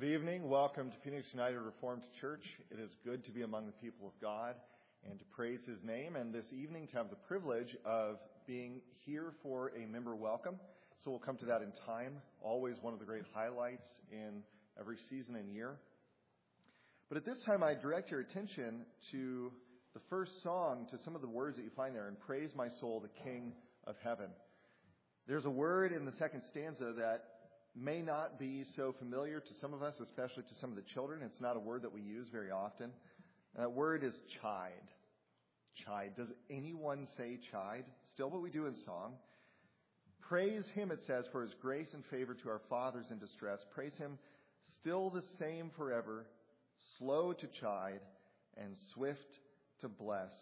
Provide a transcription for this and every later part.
Good evening. Welcome to Phoenix United Reformed Church. It is good to be among the people of God and to praise His name, and this evening to have the privilege of being here for a member welcome. So we'll come to that in time. Always one of the great highlights in every season and year. But at this time, I direct your attention to the first song, to some of the words that you find there, in Praise My Soul, the King of Heaven. There's a word in the second stanza that may not be so familiar to some of us, especially to some of the children. It's not a word that we use very often. That word is chide. Chide. Does anyone say chide? Still what we do in song. Praise Him, it says, for His grace and favor to our fathers in distress. Praise Him, still the same forever, slow to chide and swift to bless.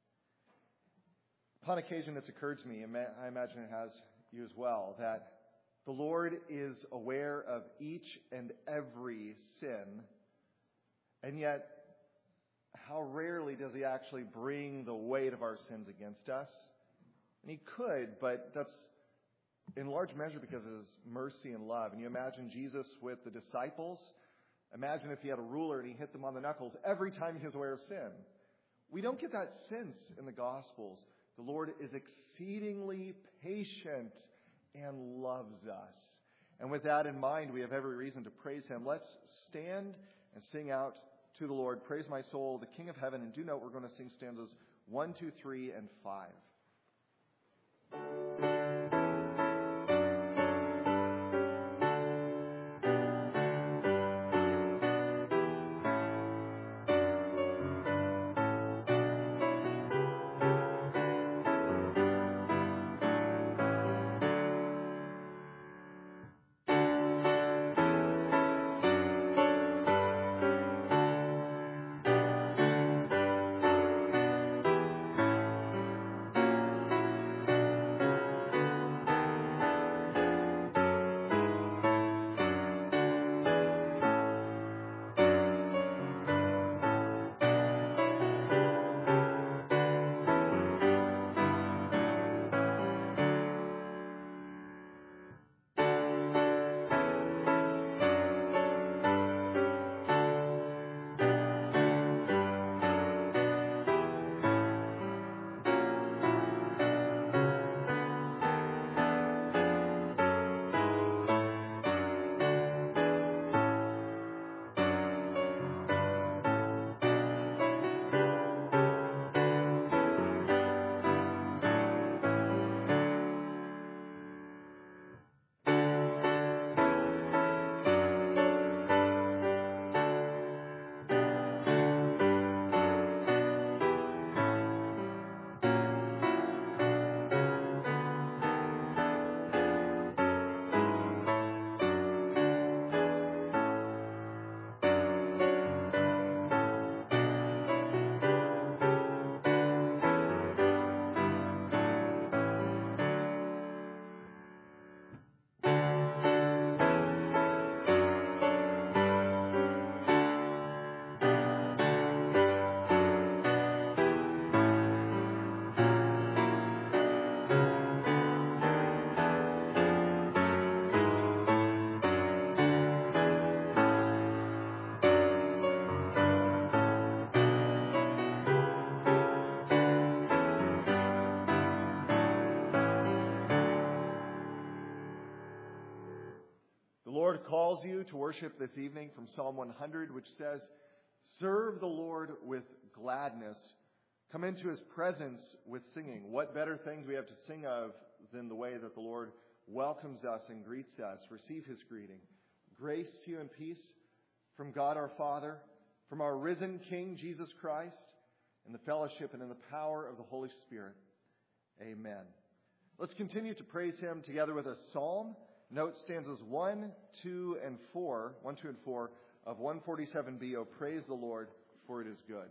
Upon occasion it's occurred to me, and I imagine it has you as well, that the Lord is aware of each and every sin, and yet how rarely does He actually bring the weight of our sins against us? And He could, but that's in large measure because of His mercy and love. And you imagine Jesus with the disciples. Imagine if He had a ruler and He hit them on the knuckles every time He was aware of sin. We don't get that sense in the Gospels. The Lord is exceedingly patient and loves us. And with that in mind, we have every reason to praise Him. Let's stand and sing out to the Lord. Praise my soul, the King of Heaven. And do note we're going to sing stanzas 1, 2, 3, and 5. The Lord calls you to worship this evening from Psalm 100, which says, "Serve the Lord with gladness. Come into His presence with singing." What better thing do we have to sing of than the way that the Lord welcomes us and greets us? Receive His greeting. Grace to you and peace from God our Father, from our risen King, Jesus Christ, in the fellowship and in the power of the Holy Spirit. Amen. Let's continue to praise Him together with a psalm. Note stanzas 1, 2, and 4 of 147b. Oh, praise the Lord, for it is good.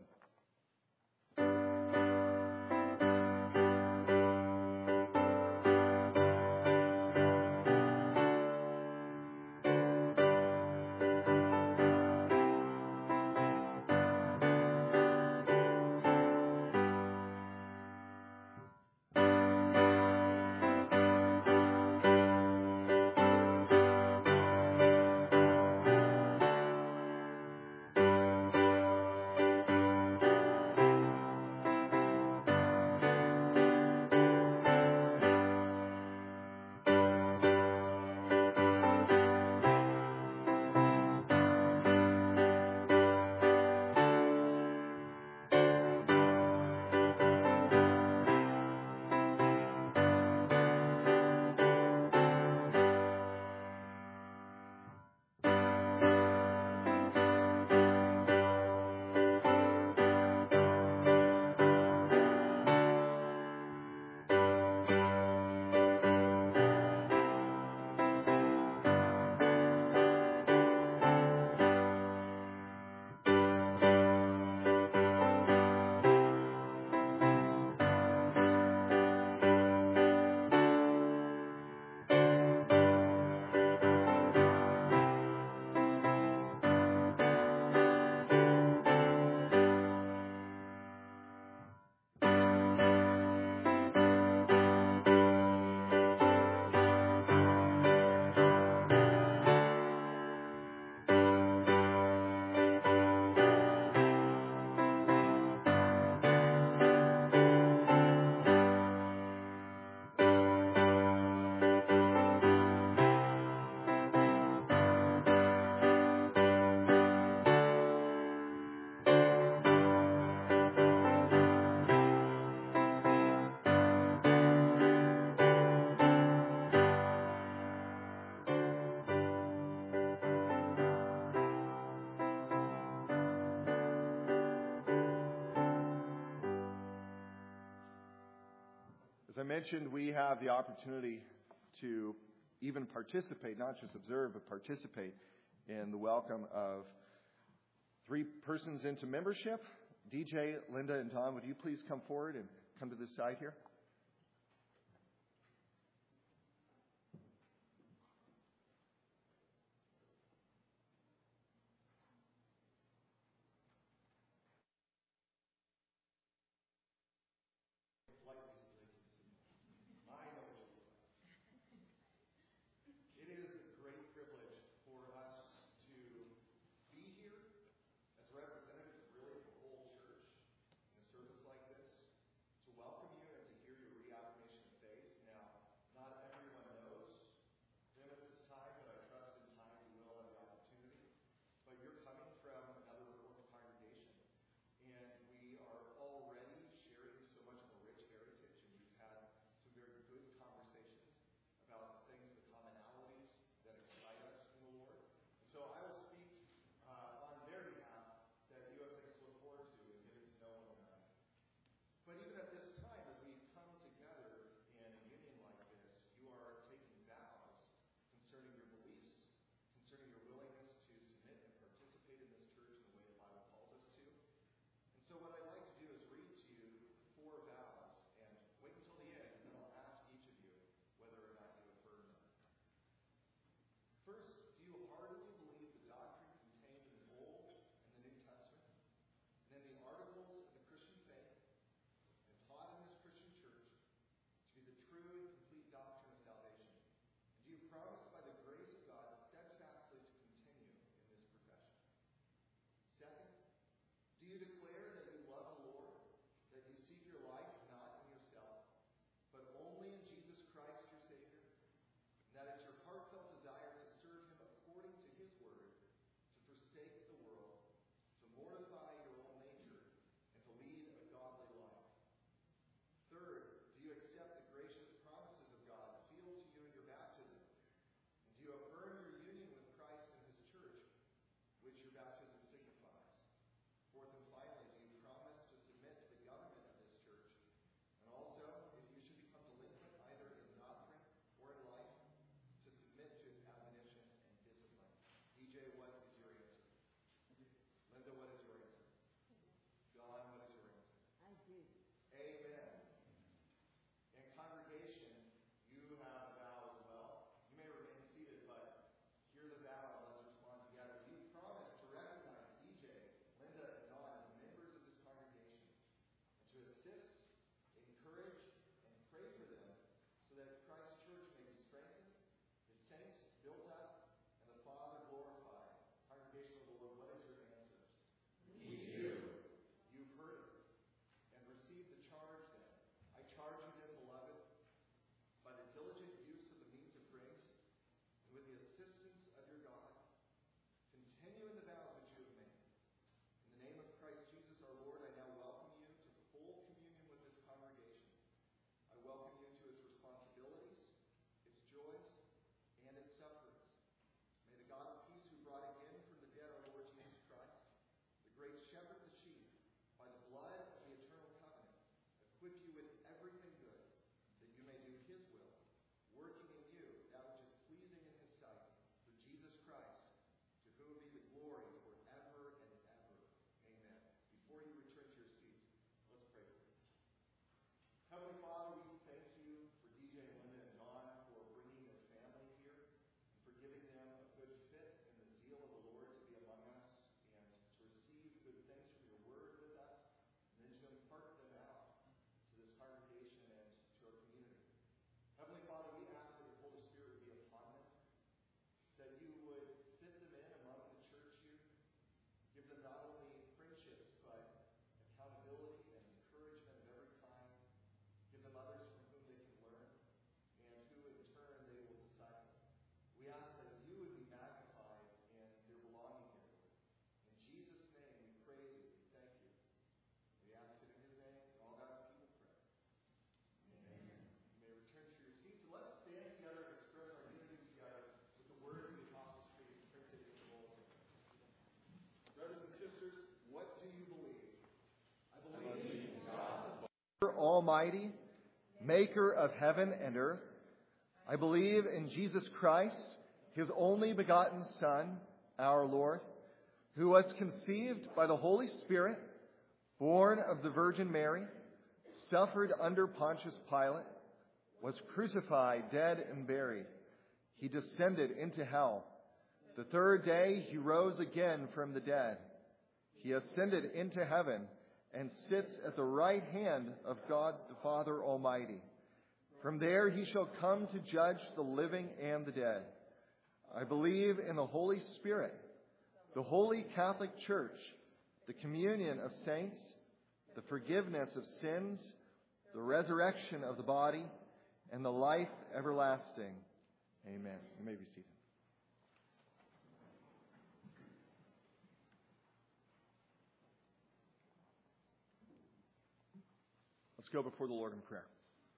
mentioned, we have the opportunity to even participate, not just observe, but participate in the welcome of 3 persons into membership. DJ, Linda, and Don, would you please come forward and come to this side here? Almighty, maker of heaven and earth. I believe in Jesus Christ, his only begotten Son, our Lord, who was conceived by the Holy Spirit, born of the Virgin Mary, suffered under Pontius Pilate, was crucified, dead, and buried. He descended into hell. The third day he rose again from the dead. He ascended into heaven and sits at the right hand of God the Father Almighty. From there he shall come to judge the living and the dead. I believe in the Holy Spirit, the Holy Catholic Church, the communion of saints, the forgiveness of sins, the resurrection of the body, and the life everlasting. Amen. You may be seated. Let's go before the Lord in prayer.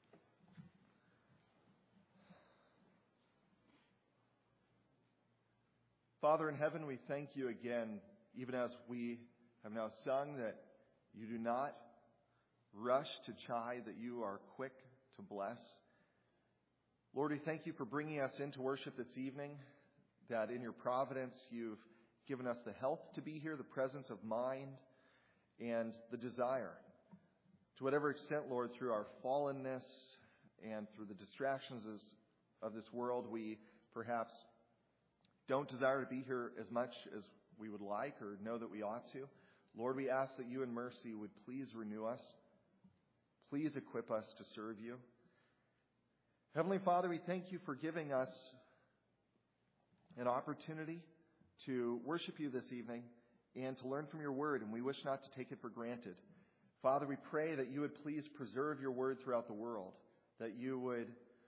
Father in heaven, we thank you again, even as we have now sung, that you do not rush to chide, that you are quick to bless. Lord, we thank you for bringing us into worship this evening, that in your providence you've given us the health to be here, the presence of mind, and the desire. To whatever extent, Lord, through our fallenness and through the distractions of this world, we perhaps don't desire to be here as much as we would like or know that we ought to. Lord, we ask that you in mercy would please renew us. Please equip us to serve you. Heavenly Father, we thank you for giving us an opportunity to worship you this evening and to learn from your word, and we wish not to take it for granted. Father, we pray that you would please preserve your word throughout the world, that you would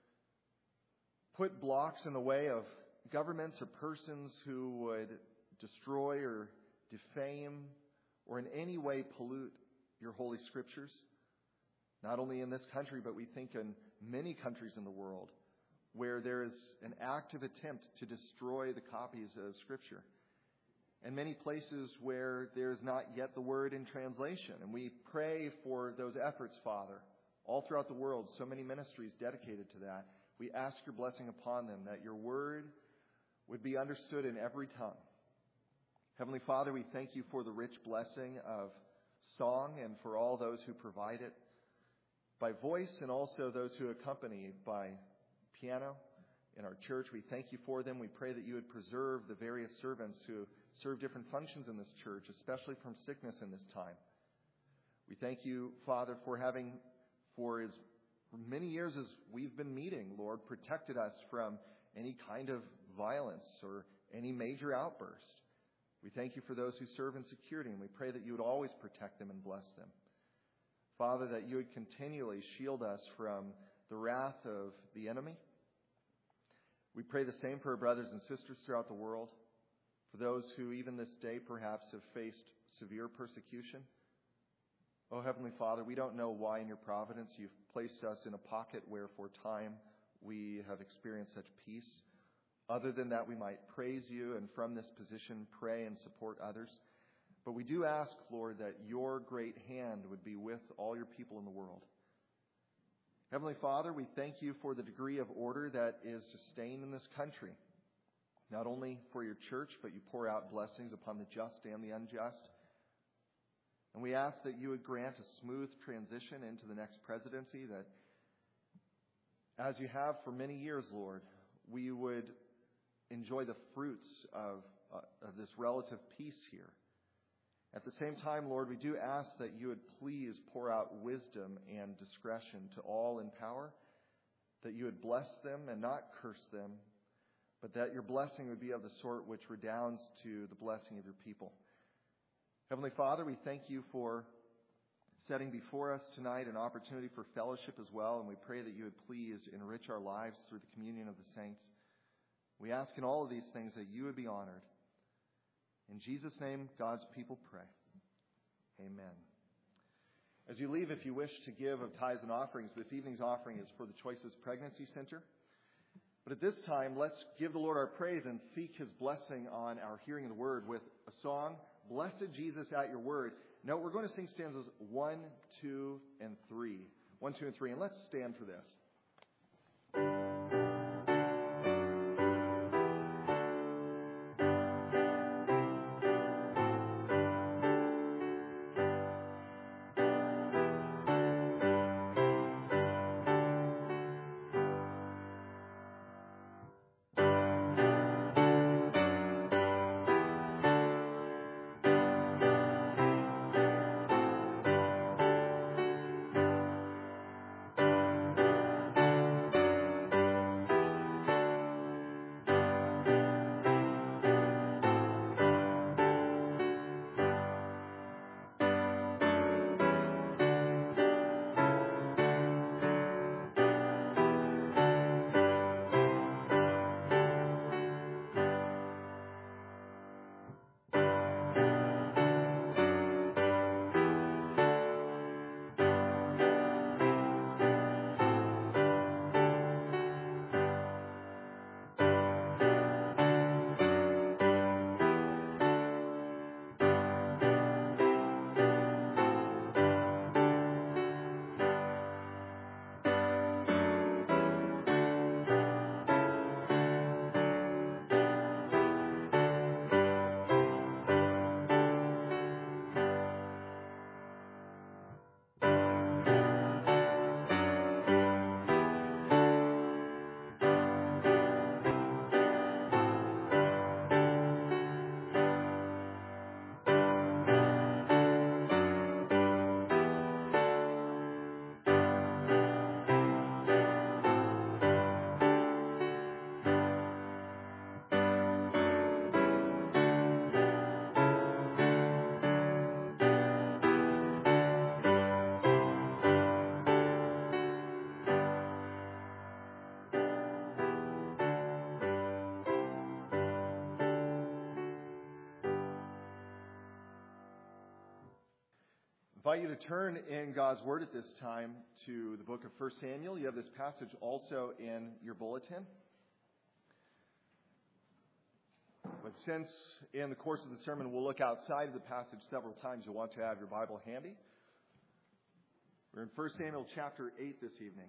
put blocks in the way of governments or persons who would destroy or defame or in any way pollute your holy scriptures. Not only in this country, but we think in many countries in the world where there is an active attempt to destroy the copies of Scripture. And many places where there's not yet the word in translation. And we pray for those efforts, Father, all throughout the world, so many ministries dedicated to that. We ask your blessing upon them, that your word would be understood in every tongue. Heavenly Father, we thank you for the rich blessing of song and for all those who provide it by voice and also those who accompany by piano in our church. We thank you for them. We pray that you would preserve the various servants who serve different functions in this church, especially from sickness in this time. We thank you, Father, for having, for as many years as we've been meeting, Lord, protected us from any kind of violence or any major outburst. We thank you for those who serve in security, and we pray that you would always protect them and bless them. Father, that you would continually shield us from the wrath of the enemy. We pray the same for our brothers and sisters throughout the world, for those who even this day perhaps have faced severe persecution. Oh, Heavenly Father, we don't know why in your providence you've placed us in a pocket where for time we have experienced such peace. Other than that, we might praise you and from this position pray and support others. But we do ask, Lord, that your great hand would be with all your people in the world. Heavenly Father, we thank you for the degree of order that is sustained in this country. Not only for your church, but you pour out blessings upon the just and the unjust. And we ask that you would grant a smooth transition into the next presidency, that as you have for many years, Lord, we would enjoy the fruits of this relative peace here. At the same time, Lord, we do ask that you would please pour out wisdom and discretion to all in power, that you would bless them and not curse them, but that your blessing would be of the sort which redounds to the blessing of your people. Heavenly Father, we thank you for setting before us tonight an opportunity for fellowship as well, and we pray that you would please enrich our lives through the communion of the saints. We ask in all of these things that you would be honored. In Jesus' name, God's people pray. Amen. As you leave, if you wish to give of tithes and offerings, this evening's offering is for the Choices Pregnancy Center. But at this time, let's give the Lord our praise and seek his blessing on our hearing of the word with a song, Blessed Jesus at Your Word. Note, we're going to sing stanzas 1, 2, and 3. 1, 2, and 3, and let's stand for this. I invite you to turn in God's Word at this time to the book of 1 Samuel. You have this passage also in your bulletin. But since in the course of the sermon we'll look outside of the passage several times, you'll want to have your Bible handy. We're in 1 Samuel chapter 8 this evening.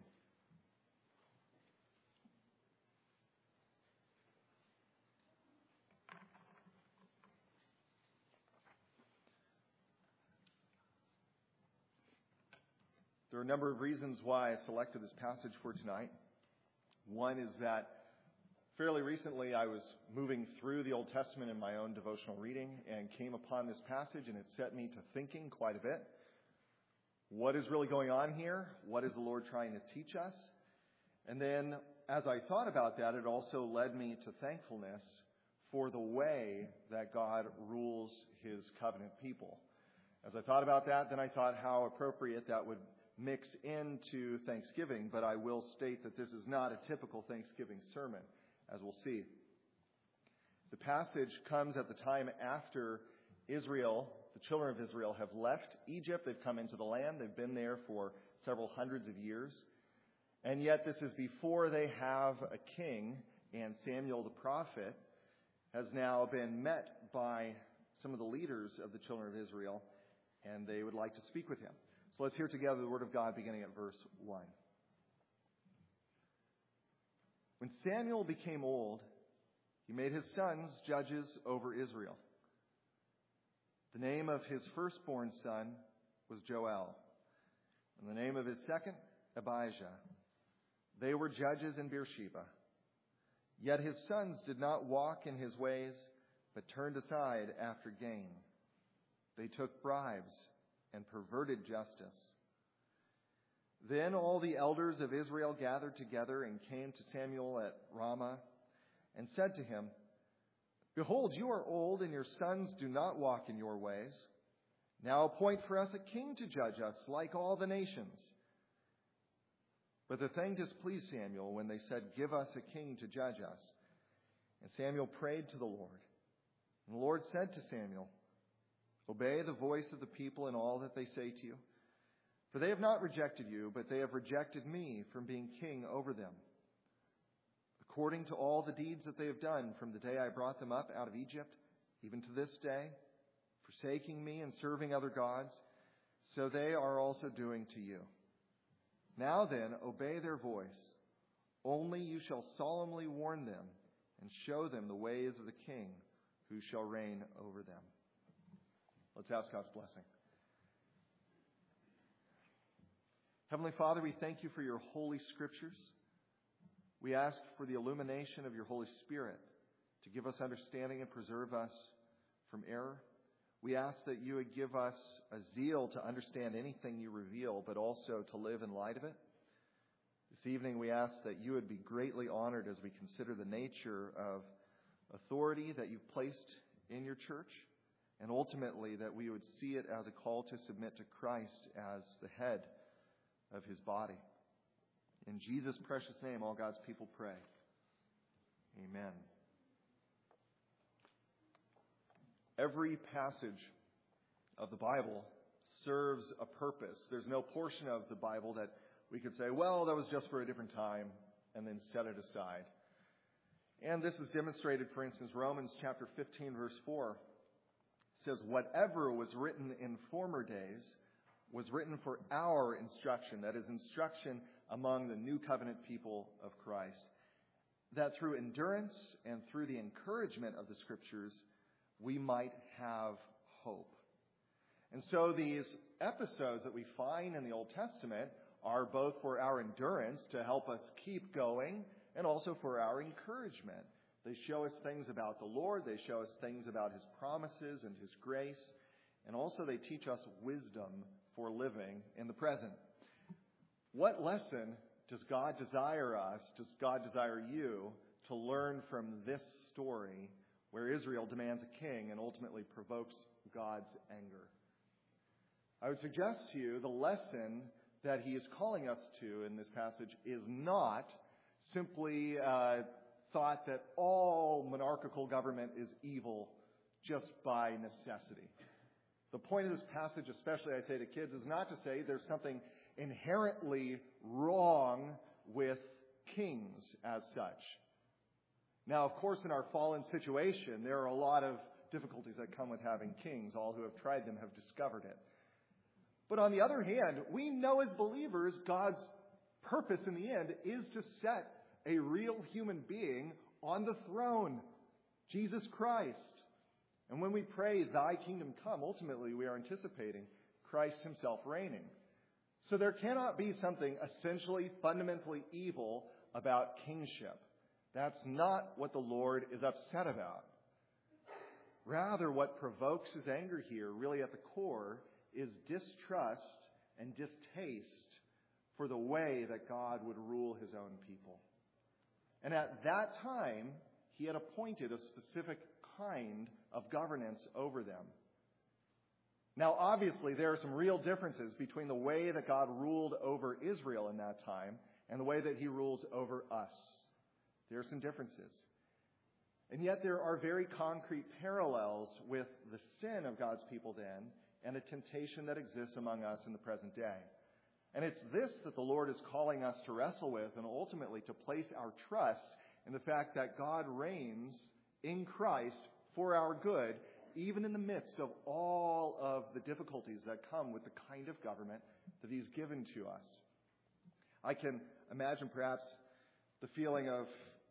There are a number of reasons why I selected this passage for tonight. One is that fairly recently I was moving through the Old Testament in my own devotional reading and came upon this passage, and it set me to thinking quite a bit. What is really going on here? What is the Lord trying to teach us? And then as I thought about that, it also led me to thankfulness for the way that God rules his covenant people. As I thought about that, then I thought how appropriate that would mix into Thanksgiving, but I will state that this is not a typical Thanksgiving sermon, as we'll see. The passage comes at the time after Israel, the children of Israel, have left Egypt. They've come into the land. They've been there for several hundreds of years. And yet this is before they have a king, and Samuel the prophet has now been met by some of the leaders of the children of Israel, and they would like to speak with him. So let's hear together the word of God beginning at verse 1. When Samuel became old, he made his sons judges over Israel. The name of his firstborn son was Joel, and the name of his second, Abijah. They were judges in Beersheba. Yet his sons did not walk in his ways, but turned aside after gain. They took bribes and perverted justice. Then all the elders of Israel gathered together and came to Samuel at Ramah and said to him, "Behold, you are old, and your sons do not walk in your ways. Now appoint for us a king to judge us like all the nations." But the thing displeased Samuel when they said, "Give us a king to judge us." And Samuel prayed to the Lord. And the Lord said to Samuel, "Obey the voice of the people in all that they say to you. For they have not rejected you, but they have rejected me from being king over them. According to all the deeds that they have done from the day I brought them up out of Egypt, even to this day, forsaking me and serving other gods, so they are also doing to you. Now then, obey their voice. Only you shall solemnly warn them and show them the ways of the King who shall reign over them." Let's ask God's blessing. Heavenly Father, we thank you for your holy scriptures. We ask for the illumination of your Holy Spirit to give us understanding and preserve us from error. We ask that you would give us a zeal to understand anything you reveal, but also to live in light of it. This evening we ask that you would be greatly honored as we consider the nature of authority that you've placed in your church, and ultimately that we would see it as a call to submit to Christ as the head of his body. In Jesus' precious name, all God's people pray. Amen. Every passage of the Bible serves a purpose. There's no portion of the Bible that we could say, well, that was just for a different time, and then set it aside. And this is demonstrated, for instance, Romans chapter 15, verse 4 says, "Whatever was written in former days was written for our instruction," that is, instruction among the new covenant people of Christ, "that through endurance and through the encouragement of the Scriptures we might have hope." And so these episodes that we find in the Old Testament are both for our endurance to help us keep going and also for our encouragement. They show us things about the Lord. They show us things about his promises and his grace. And also they teach us wisdom for living in the present. What lesson does God desire us, does God desire you to learn from this story where Israel demands a king and ultimately provokes God's anger? I would suggest to you the lesson that he is calling us to in this passage is not simply thought that all monarchical government is evil just by necessity. The point of this passage, especially I say to kids, is not to say there's something inherently wrong with kings as such. Now, of course, in our fallen situation, there are a lot of difficulties that come with having kings. All who have tried them have discovered it. But on the other hand, we know as believers God's purpose in the end is to set a real human being on the throne, Jesus Christ. And when we pray, "Thy kingdom come," ultimately we are anticipating Christ himself reigning. So there cannot be something essentially, fundamentally evil about kingship. That's not what the Lord is upset about. Rather, what provokes his anger here, really at the core, is distrust and distaste for the way that God would rule his own people. And at that time, he had appointed a specific kind of governance over them. Now, obviously, there are some real differences between the way that God ruled over Israel in that time and the way that he rules over us. There are some differences. And yet there are very concrete parallels with the sin of God's people then and a temptation that exists among us in the present day. And it's this that the Lord is calling us to wrestle with and ultimately to place our trust in the fact that God reigns in Christ for our good, even in the midst of all of the difficulties that come with the kind of government that he's given to us. I can imagine perhaps the feeling of,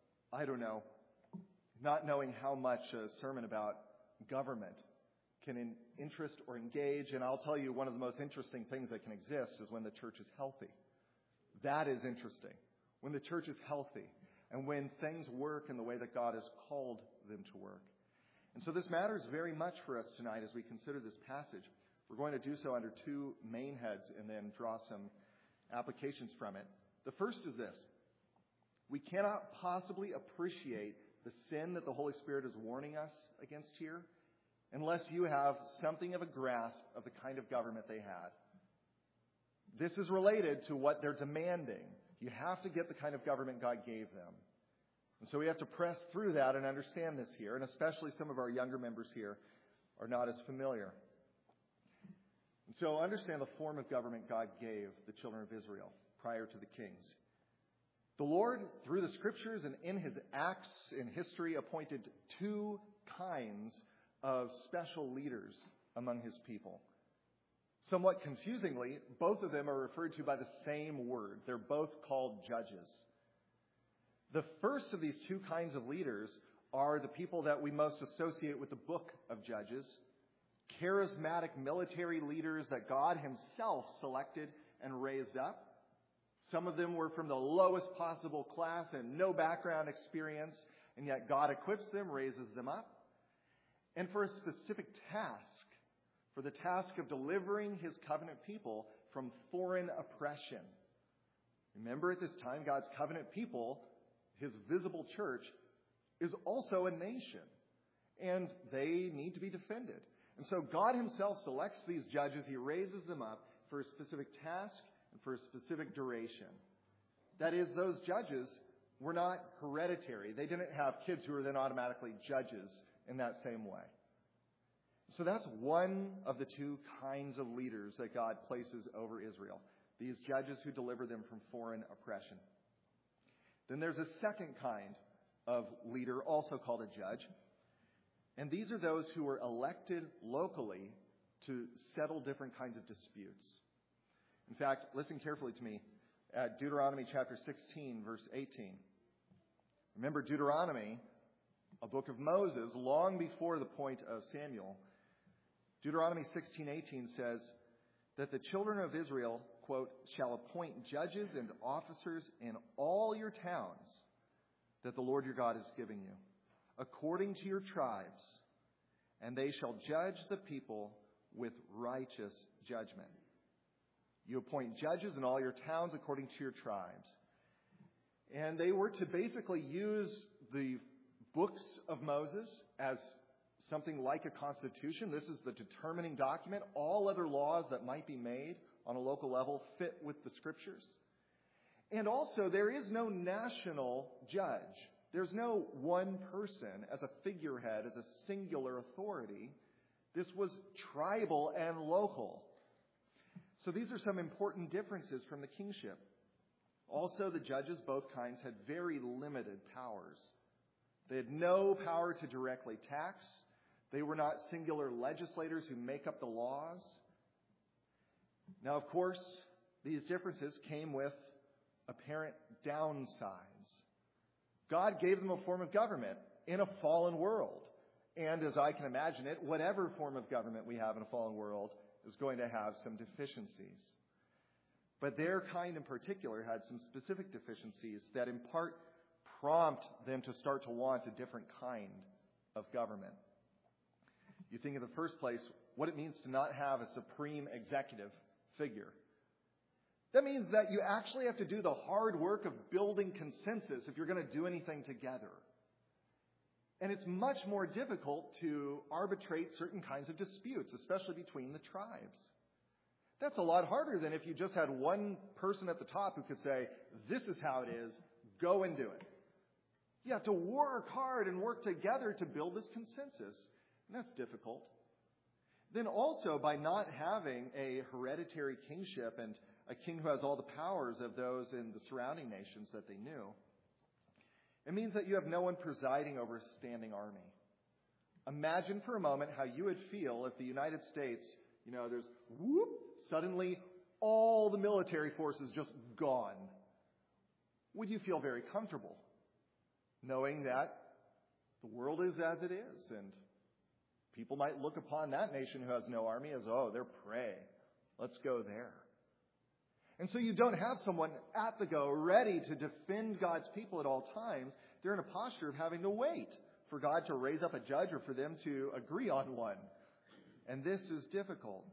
not knowing how much a sermon about government can interest or engage. And I'll tell you, one of the most interesting things that can exist is when the church is healthy. That is interesting. When the church is healthy and when things work in the way that God has called them to work. And so this matters very much for us tonight as we consider this passage. We're going to do so under two main heads and then draw some applications from it. The first is this. We cannot possibly appreciate the sin that the Holy Spirit is warning us against here unless you have something of a grasp of the kind of government they had. This is related to what they're demanding. You have to get the kind of government God gave them. And so we have to press through that and understand this here, and especially some of our younger members here are not as familiar. And so understand the form of government God gave the children of Israel prior to the kings. The Lord, through the Scriptures and in his acts in history, appointed two kinds of special leaders among his people. Somewhat confusingly, both of them are referred to by the same word. They're both called judges. The first of these two kinds of leaders are the people that we most associate with the book of Judges, charismatic military leaders that God himself selected and raised up. Some of them were from the lowest possible class and no background experience, and yet God equips them, raises them up. And for a specific task, for the task of delivering his covenant people from foreign oppression. Remember, at this time, God's covenant people, his visible church, is also a nation, and they need to be defended. And so God himself selects these judges. He raises them up for a specific task and for a specific duration. That is, those judges were not hereditary. They didn't have kids who were then automatically judges in that same way. So that's one of the two kinds of leaders that God places over Israel, these judges who deliver them from foreign oppression. Then there's a second kind of leader, also called a judge. And these are those who were elected locally to settle different kinds of disputes. In fact, listen carefully to me at Deuteronomy chapter 16, verse 18. Remember, Deuteronomy, a book of Moses, long before the point of Samuel. Deuteronomy 16:18 says that the children of Israel, quote, shall appoint judges and officers in all your towns that the Lord your God is giving you, according to your tribes, and they shall judge the people with righteous judgment. You appoint judges in all your towns according to your tribes. And they were to basically use the books of Moses as something like a constitution. This is the determining document. All other laws that might be made on a local level fit with the scriptures. And also, there is no national judge. There's no one person as a figurehead, as a singular authority. This was tribal and local. So these are some important differences from the kingship. Also, the judges, both kinds, had very limited powers. They had no power to directly tax. They were not singular legislators who make up the laws. Now, of course, these differences came with apparent downsides. God gave them a form of government in a fallen world. And as I can imagine it, whatever form of government we have in a fallen world is going to have some deficiencies. But their kind in particular had some specific deficiencies that in part prompt them to start to want a different kind of government. You think in the first place what it means to not have a supreme executive figure. That means that you actually have to do the hard work of building consensus if you're going to do anything together. And it's much more difficult to arbitrate certain kinds of disputes, especially between the tribes. That's a lot harder than if you just had one person at the top who could say, this is how it is, go and do it. You have to work hard and work together to build this consensus. And that's difficult. Then also, by not having a hereditary kingship and a king who has all the powers of those in the surrounding nations that they knew, it means that you have no one presiding over a standing army. Imagine for a moment how you would feel if the United States, there's suddenly all the military forces just gone. Would you feel very comfortable knowing that the world is as it is, and people might look upon that nation who has no army as, they're prey. Let's go there. And so you don't have someone at the go ready to defend God's people at all times. They're in a posture of having to wait for God to raise up a judge or for them to agree on one. And this is difficult.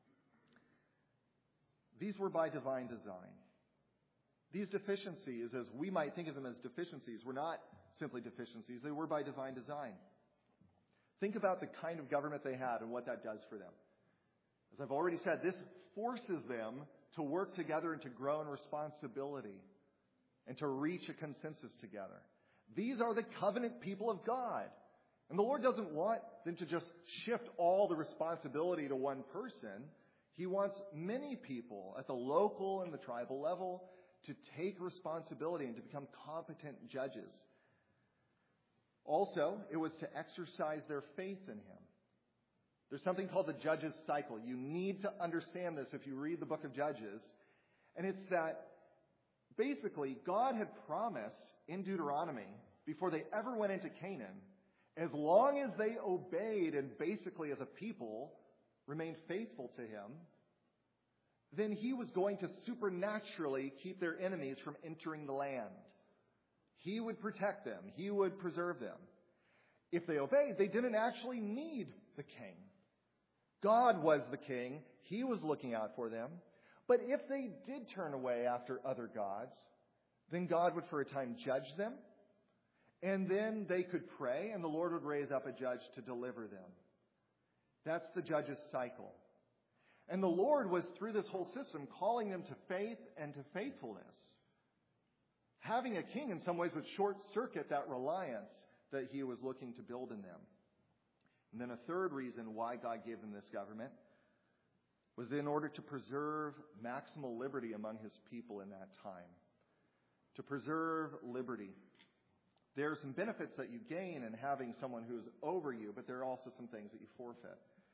These were by divine design. These deficiencies, as we might think of them as deficiencies, were not simply deficiencies. They were by divine design. Think about the kind of government they had and what that does for them. As I've already said, this forces them to work together and to grow in responsibility and to reach a consensus together. These are the covenant people of God. And the Lord doesn't want them to just shift all the responsibility to one person. He wants many people at the local and the tribal level to take responsibility and to become competent judges. Also, it was to exercise their faith in Him. There's something called the Judges cycle. You need to understand this if you read the book of Judges. And it's that basically God had promised in Deuteronomy, before they ever went into Canaan, as long as they obeyed and basically as a people remained faithful to him, then he was going to supernaturally keep their enemies from entering the land. He would protect them. He would preserve them. If they obeyed, they didn't actually need the king. God was the king. He was looking out for them. But if they did turn away after other gods, then God would for a time judge them. And then they could pray, and the Lord would raise up a judge to deliver them. That's the Judges cycle. And the Lord was, through this whole system, calling them to faith and to faithfulness. Having a king in some ways would short-circuit that reliance that he was looking to build in them. And then a third reason why God gave them this government was in order to preserve maximal liberty among his people in that time. To preserve liberty. There are some benefits that you gain in having someone who is over you, but there are also some things that you forfeit.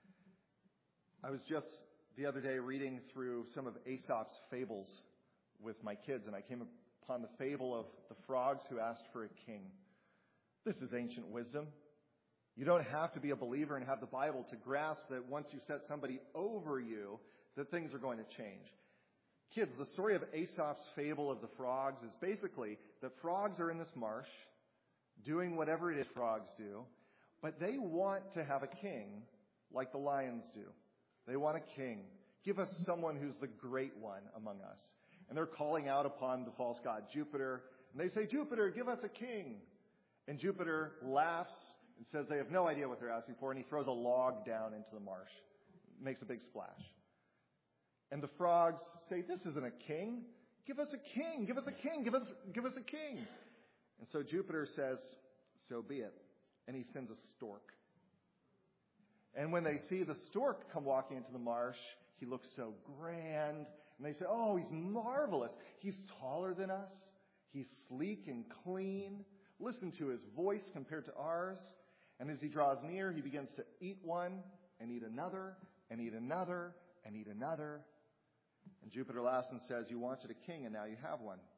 I was just the other day reading through some of Aesop's fables with my kids, and I came upon the fable of the frogs who asked for a king. This is ancient wisdom. You don't have to be a believer and have the Bible to grasp that once you set somebody over you, that things are going to change. Kids, the story of Aesop's fable of the frogs is basically that frogs are in this marsh doing whatever it is frogs do, but they want to have a king like the lions do. They want a king. Give us someone who's the great one among us. And they're calling out upon the false god Jupiter. And they say, Jupiter, give us a king. And Jupiter laughs and says they have no idea what they're asking for. And he throws a log down into the marsh. Makes a big splash. And the frogs say, this isn't a king. Give us a king. Give us a king. Give us a king. And so Jupiter says, so be it. And he sends a stork. And when they see the stork come walking into the marsh, he looks so grand. And they say, oh, he's marvelous. He's taller than us. He's sleek and clean. Listen to his voice compared to ours. And as he draws near, he begins to eat one and eat another and eat another and eat another. And Jupiter laughs and says, you wanted a king and now you have one.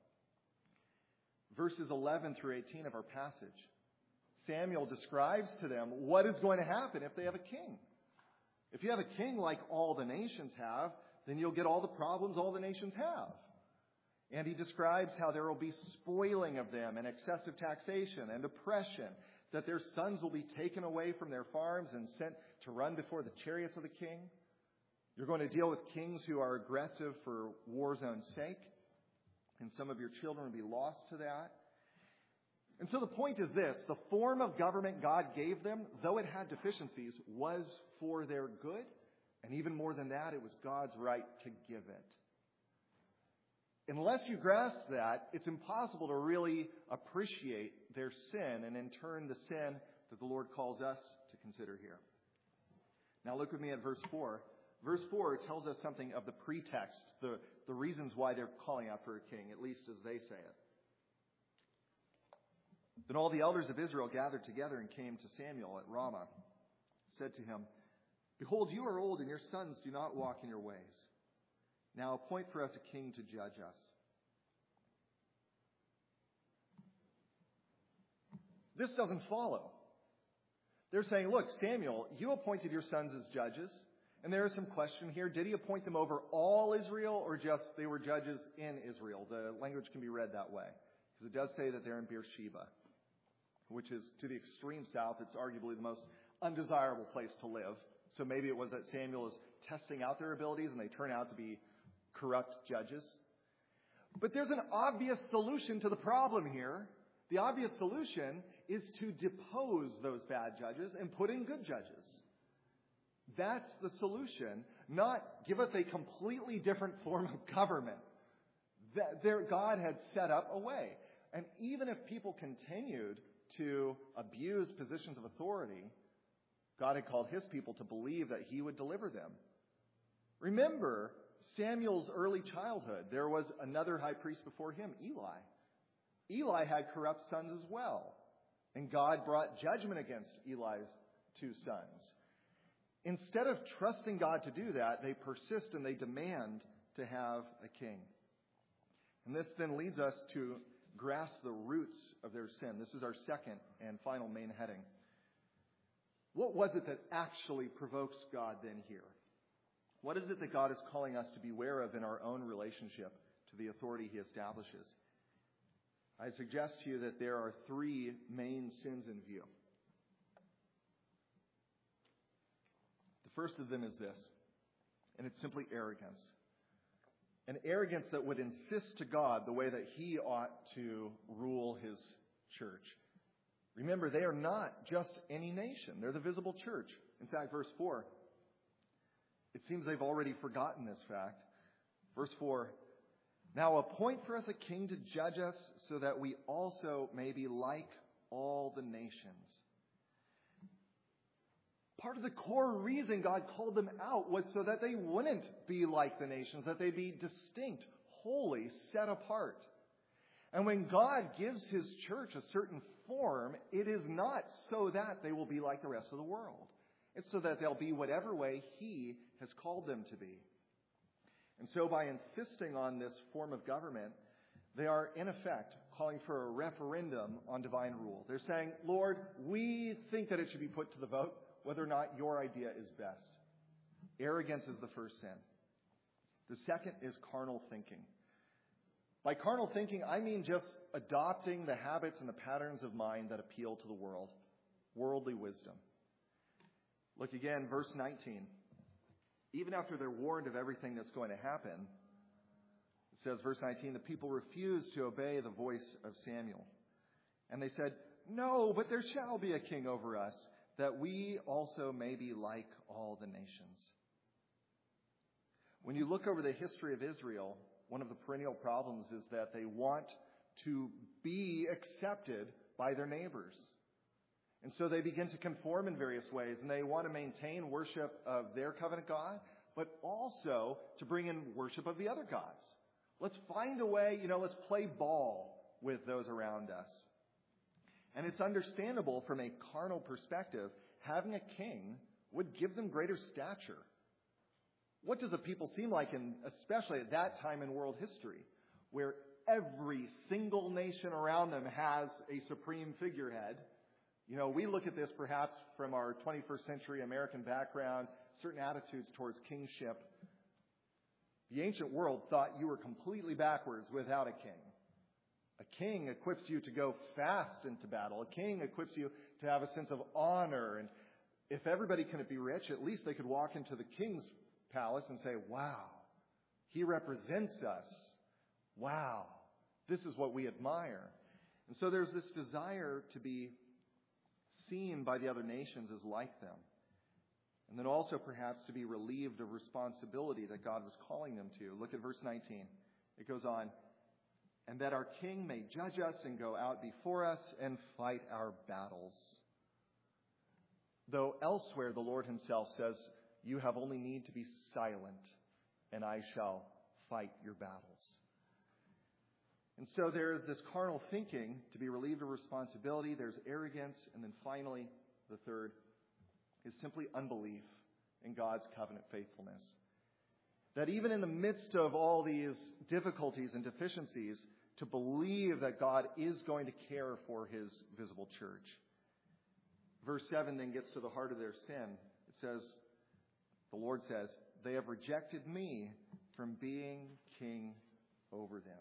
Verses 11 through 18 of our passage. Samuel describes to them what is going to happen if they have a king. If you have a king like all the nations have, then you'll get all the problems all the nations have. And he describes how there will be spoiling of them and excessive taxation and oppression, that their sons will be taken away from their farms and sent to run before the chariots of the king. You're going to deal with kings who are aggressive for war's own sake, and some of your children will be lost to that. And so the point is this, the form of government God gave them, though it had deficiencies, was for their good. And even more than that, it was God's right to give it. Unless you grasp that, it's impossible to really appreciate their sin and in turn the sin that the Lord calls us to consider here. Now look with me at verse 4. Verse 4 tells us something of the pretext, the reasons why they're calling out for a king, at least as they say it. Then all the elders of Israel gathered together and came to Samuel at Ramah, said to him, behold, you are old and your sons do not walk in your ways. Now appoint for us a king to judge us. This doesn't follow. They're saying, look, Samuel, you appointed your sons as judges. And there is some question here. Did he appoint them over all Israel or just they were judges in Israel? The language can be read that way. Because it does say that they're in Beersheba, which is to the extreme south. It's arguably the most undesirable place to live. So maybe it was that Samuel is testing out their abilities and they turn out to be corrupt judges. But there's an obvious solution to the problem here. The obvious solution is to depose those bad judges and put in good judges. That's the solution, not give us a completely different form of government. God had set up a way. And even if people continued to abuse positions of authority, God had called his people to believe that he would deliver them. Remember Samuel's early childhood. There was another high priest before him, Eli. Eli had corrupt sons as well. And God brought judgment against Eli's two sons. Instead of trusting God to do that, they persist and they demand to have a king. And this then leads us to grasp the roots of their sin. This is our second and final main heading. What was it that actually provokes God then here? What is it that God is calling us to beware of in our own relationship to the authority he establishes? I suggest to you that there are three main sins in view. The first of them is this, and it's simply arrogance. An arrogance that would insist to God the way that he ought to rule his church. Remember, they are not just any nation. They're the visible church. In fact, verse 4, it seems they've already forgotten this fact. Verse 4, now appoint for us a king to judge us so that we also may be like all the nations. Part of the core reason God called them out was so that they wouldn't be like the nations, that they'd be distinct, holy, set apart. And when God gives his church a certain form, it is not so that they will be like the rest of the world. It's so that they'll be whatever way he has called them to be. And so by insisting on this form of government, they are in effect calling for a referendum on divine rule. They're saying, Lord, we think that it should be put to the vote whether or not your idea is best. Arrogance is the first sin. The second is carnal thinking. By carnal thinking, I mean just adopting the habits and the patterns of mind that appeal to the world. Worldly wisdom. Look again, verse 19. Even after they're warned of everything that's going to happen, it says, verse 19, the people refused to obey the voice of Samuel. And they said, no, but there shall be a king over us, that we also may be like all the nations. When you look over the history of Israel, one of the perennial problems is that they want to be accepted by their neighbors. And so they begin to conform in various ways, and they want to maintain worship of their covenant God, but also to bring in worship of the other gods. Let's find a way, let's play ball with those around us. And it's understandable from a carnal perspective, having a king would give them greater stature. What does a people seem like, especially at that time in world history, where every single nation around them has a supreme figurehead? We look at this perhaps from our 21st century American background, certain attitudes towards kingship. The ancient world thought you were completely backwards without a king. A king equips you to go fast into battle. A king equips you to have a sense of honor. And if everybody couldn't be rich, at least they could walk into the king's palace and say, wow, he represents us. Wow, this is what we admire. And so there's this desire to be seen by the other nations as like them. And then also perhaps to be relieved of responsibility that God was calling them to. Look at verse 19. It goes on. And that our king may judge us and go out before us and fight our battles. Though elsewhere the Lord himself says, you have only need to be silent, and I shall fight your battles. And so there is this carnal thinking to be relieved of responsibility. There's arrogance. And then finally, the third is simply unbelief in God's covenant faithfulness. That even in the midst of all these difficulties and deficiencies, to believe that God is going to care for his visible church. Verse 7 then gets to the heart of their sin. It says, the Lord says, they have rejected me from being king over them.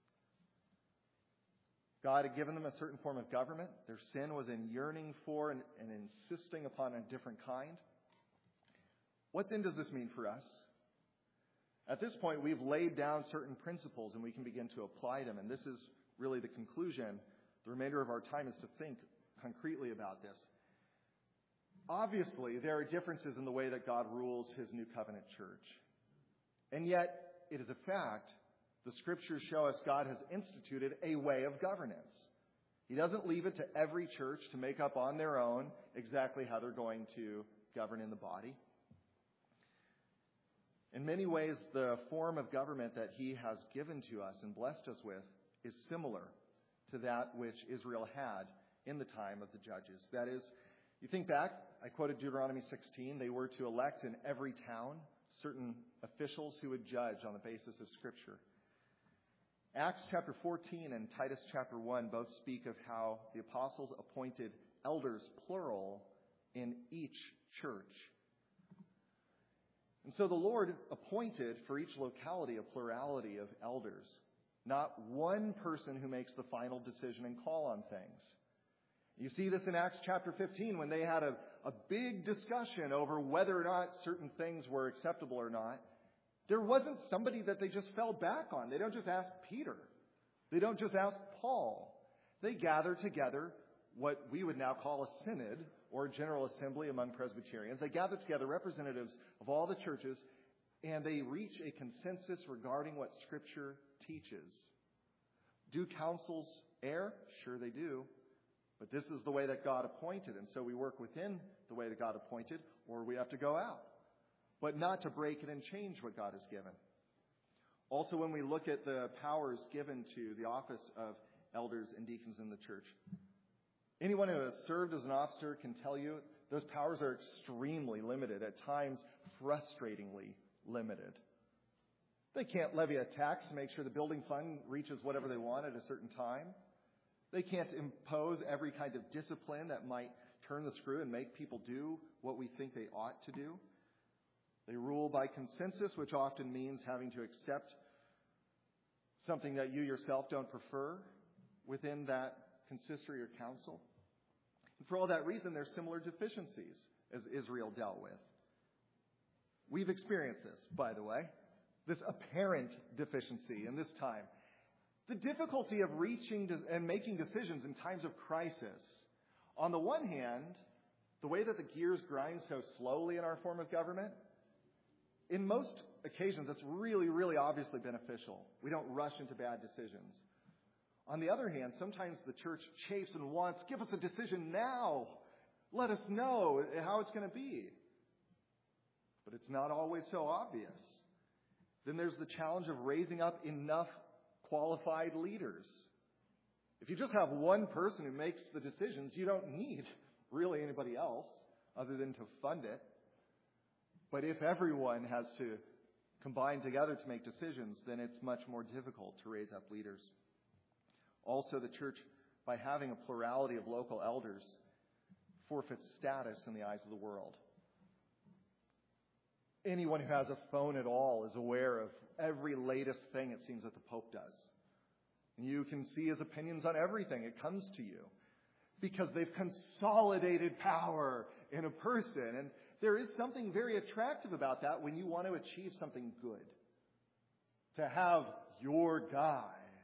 God had given them a certain form of government. Their sin was in yearning for and insisting upon a different kind. What then does this mean for us? At this point, we've laid down certain principles and we can begin to apply them. And this is really the conclusion. The remainder of our time is to think concretely about this. Obviously, there are differences in the way that God rules his new covenant church. And yet, it is a fact, the scriptures show us God has instituted a way of governance. He doesn't leave it to every church to make up on their own exactly how they're going to govern in the body. In many ways, the form of government that he has given to us and blessed us with is similar to that which Israel had in the time of the judges. That is, You think back, I quoted Deuteronomy 16. They were to elect in every town certain officials who would judge on the basis of Scripture. Acts chapter 14 and Titus chapter 1 both speak of how the apostles appointed elders, plural, in each church. And so the Lord appointed for each locality a plurality of elders, not one person who makes the final decision and call on things. You see this in Acts chapter 15 when they had a big discussion over whether or not certain things were acceptable or not. There wasn't somebody that they just fell back on. They don't just ask Peter. They don't just ask Paul. They gather together what we would now call a synod or a general assembly among Presbyterians. They gather together representatives of all the churches, and they reach a consensus regarding what Scripture teaches. Do councils err? Sure they do. But this is the way that God appointed, and so we work within the way that God appointed, or we have to go out. But not to break it and change what God has given. Also, when we look at the powers given to the office of elders and deacons in the church, anyone who has served as an officer can tell you those powers are extremely limited, at times frustratingly limited. They can't levy a tax to make sure the building fund reaches whatever they want at a certain time. They can't impose every kind of discipline that might turn the screw and make people do what we think they ought to do. They rule by consensus, which often means having to accept something that you yourself don't prefer within that consistory or council. And for all that reason, there's similar deficiencies as Israel dealt with. We've experienced this, by the way, this apparent deficiency in this time. The difficulty of reaching and making decisions in times of crisis. On the one hand, the way that the gears grind so slowly in our form of government, in most occasions, it's really, really obviously beneficial. We don't rush into bad decisions. On the other hand, sometimes the church chafes and wants, give us a decision now. Let us know how it's going to be. But it's not always so obvious. Then there's the challenge of raising up enough qualified leaders. If you just have one person who makes the decisions, you don't need really anybody else other than to fund it. But if everyone has to combine together to make decisions, then it's much more difficult to raise up leaders. Also, the church, by having a plurality of local elders, forfeits status in the eyes of the world. Anyone who has a phone at all is aware of every latest thing it seems that the Pope does. You can see his opinions on everything. It comes to you because they've consolidated power in a person. And there is something very attractive about that when you want to achieve something good. To have your guy.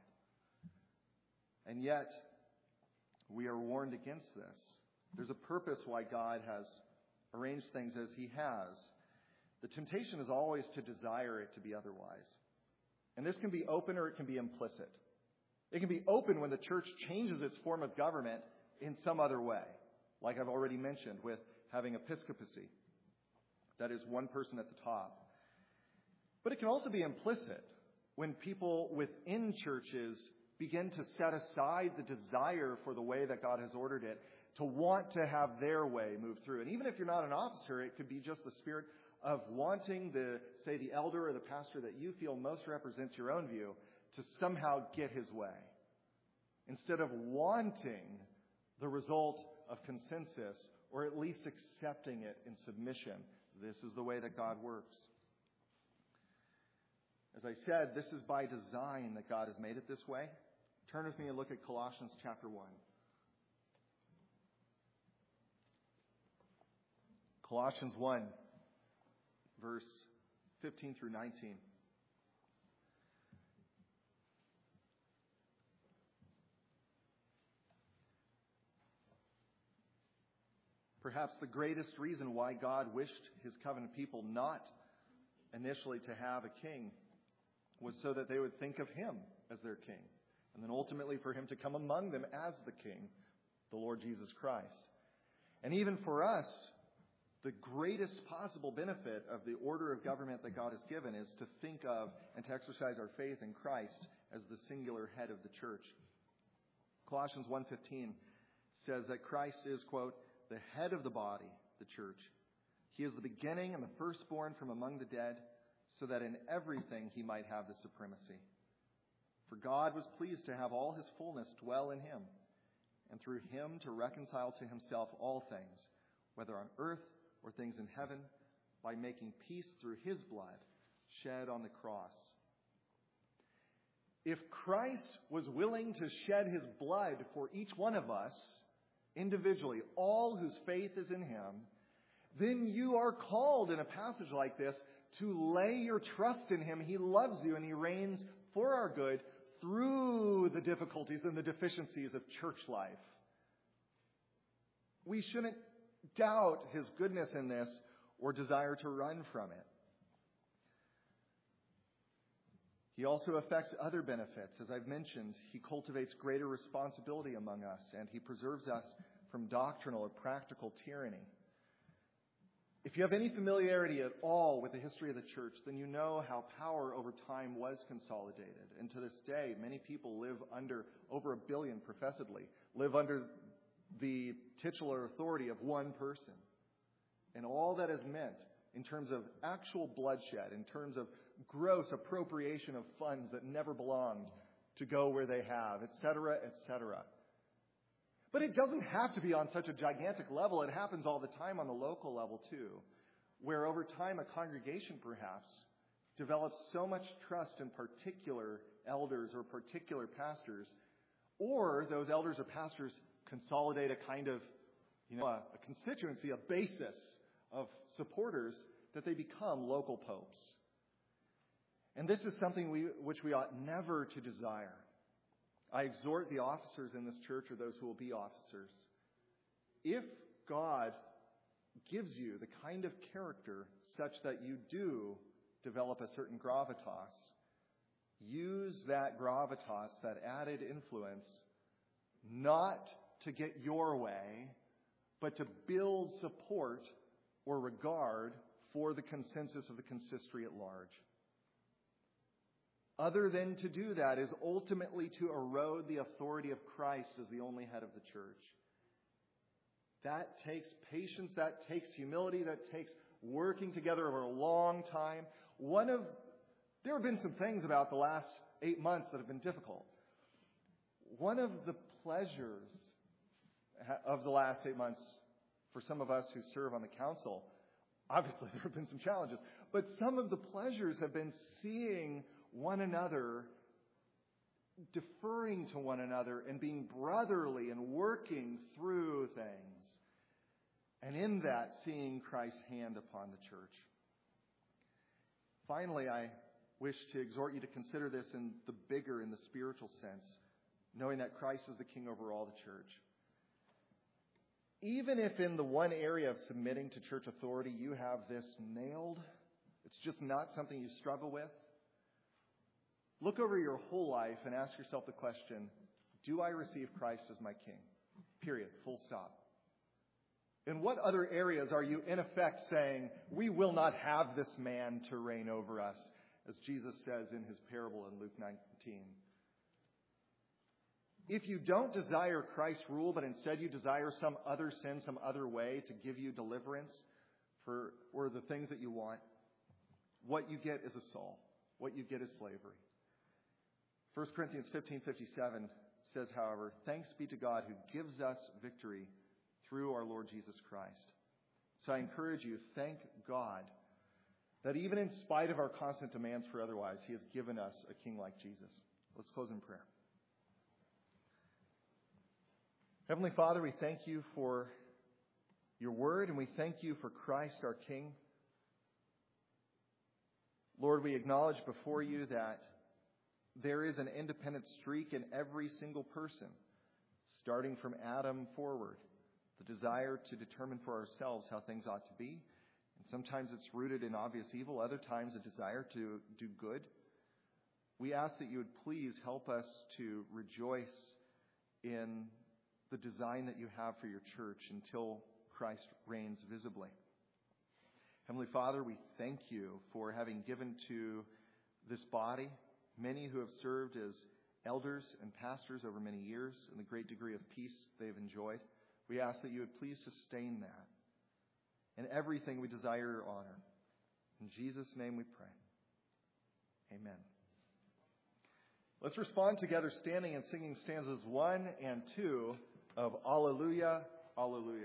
And yet, we are warned against this. There's a purpose why God has arranged things as he has. The temptation is always to desire it to be otherwise. And this can be open or it can be implicit. It can be open when the church changes its form of government in some other way, like I've already mentioned with having episcopacy. That is one person at the top. But it can also be implicit when people within churches begin to set aside the desire for the way that God has ordered it, to want to have their way move through. And even if you're not an officer, it could be just the spirit of wanting the elder or the pastor that you feel most represents your own view to somehow get his way. Instead of wanting the result of consensus or at least accepting it in submission. This is the way that God works. As I said, this is by design that God has made it this way. Turn with me and look at Colossians chapter 1. Colossians 1, verse 15 through 19. Perhaps the greatest reason why God wished his covenant people not initially to have a king was so that they would think of him as their king, and then ultimately for him to come among them as the king, the Lord Jesus Christ. And even for us, the greatest possible benefit of the order of government that God has given is to think of and to exercise our faith in Christ as the singular head of the church. Colossians 1:15 says that Christ is, quote, the head of the body, the church. He is the beginning and the firstborn from among the dead, so that in everything he might have the supremacy. For God was pleased to have all his fullness dwell in him, and through him to reconcile to himself all things, whether on earth or things in heaven, by making peace through his blood shed on the cross. If Christ was willing to shed his blood for each one of us, individually, all whose faith is in him, then you are called in a passage like this to lay your trust in him. He loves you and he reigns for our good through the difficulties and the deficiencies of church life. We shouldn't doubt his goodness in this or desire to run from it. He also affects other benefits. As I've mentioned, he cultivates greater responsibility among us, and he preserves us from doctrinal or practical tyranny. If you have any familiarity at all with the history of the church, then you know how power over time was consolidated. And to this day, many people live under, over 1 billion professedly, live under the titular authority of one person. And all that is meant in terms of actual bloodshed, in terms of gross appropriation of funds that never belonged to go where they have, etc., etc. But it doesn't have to be on such a gigantic level. It happens all the time on the local level too, where over time a congregation perhaps develops so much trust in particular elders or particular pastors, or those elders or pastors consolidate a kind of, a constituency, a basis of supporters that they become local popes. And this is something which we ought never to desire. I exhort the officers in this church, or those who will be officers, if God gives you the kind of character such that you do develop a certain gravitas, use that gravitas, that added influence, not to get your way, but to build support or regard for the consensus of the consistory at large. Other than to do that is ultimately to erode the authority of Christ as the only head of the church. That takes patience, that takes humility, that takes working together over a long time. There have been some things about the last 8 months that have been difficult. One of the pleasures of the last 8 months for some of us who serve on the council, obviously there have been some challenges, but some of the pleasures have been seeing one another, deferring to one another, and being brotherly and working through things. And in that, seeing Christ's hand upon the church. Finally, I wish to exhort you to consider this in the spiritual sense, knowing that Christ is the King over all the church. Even if in the one area of submitting to church authority you have this nailed, it's just not something you struggle with, look over your whole life and ask yourself the question, do I receive Christ as my King? Period. Full stop. In what other areas are you in effect saying, we will not have this man to reign over us, as Jesus says in his parable in Luke 19? If you don't desire Christ's rule, but instead you desire some other sin, some other way to give you deliverance or the things that you want, what you get is a Saul. What you get is slavery. 1 Corinthians 15:57 says, however, thanks be to God who gives us victory through our Lord Jesus Christ. So I encourage you, thank God that even in spite of our constant demands for otherwise, he has given us a king like Jesus. Let's close in prayer. Heavenly Father, we thank you for your word, and we thank you for Christ, our King. Lord, we acknowledge before you that there is an independent streak in every single person, starting from Adam forward, the desire to determine for ourselves how things ought to be. And sometimes it's rooted in obvious evil, other times a desire to do good. We ask that you would please help us to rejoice in the design that you have for your church until Christ reigns visibly. Heavenly Father, we thank you for having given to this body many who have served as elders and pastors over many years and the great degree of peace they've enjoyed. We ask that you would please sustain that. In everything we desire your honor. In Jesus' name we pray. Amen. Let's respond together standing and singing stanzas 1 and 2 of Alleluia, Alleluia.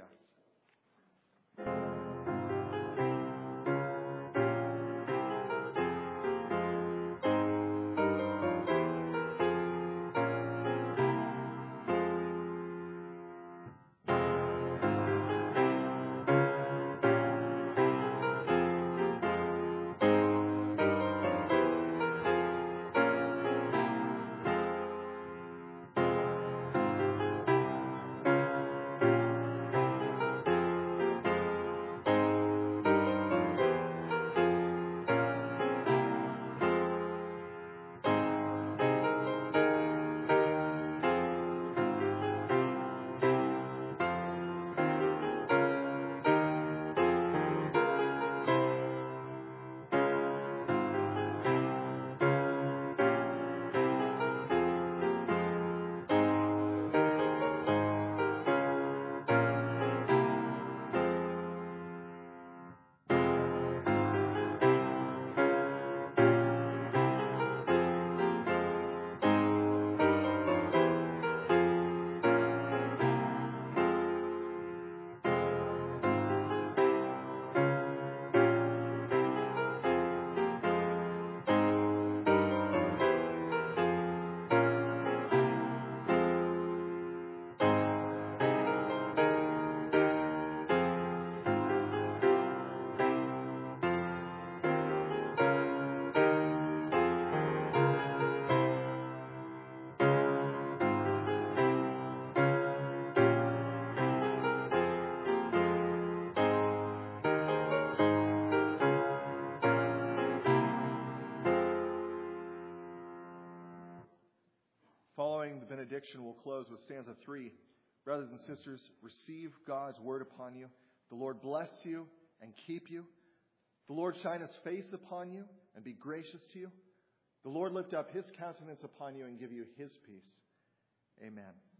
Following the benediction, we'll close with stanza 3. Brothers and sisters, receive God's word upon you. The Lord bless you and keep you. The Lord shine his face upon you and be gracious to you. The Lord lift up his countenance upon you and give you his peace. Amen.